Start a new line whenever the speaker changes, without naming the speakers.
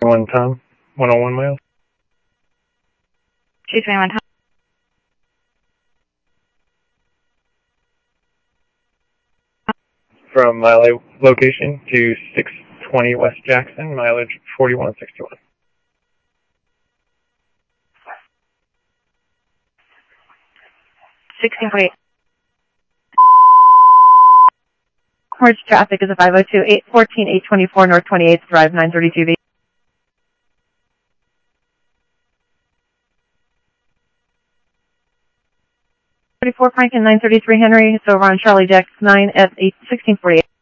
1 Tom, 101 miles.
221 Tom.
From Mile location to 620 West Jackson, mileage 4161.
1648. Merge traffic is a 502 814 824 North 28th Drive 932B. 34 Franklin 933 Henry, so on Charlie Jack 9 at 1648.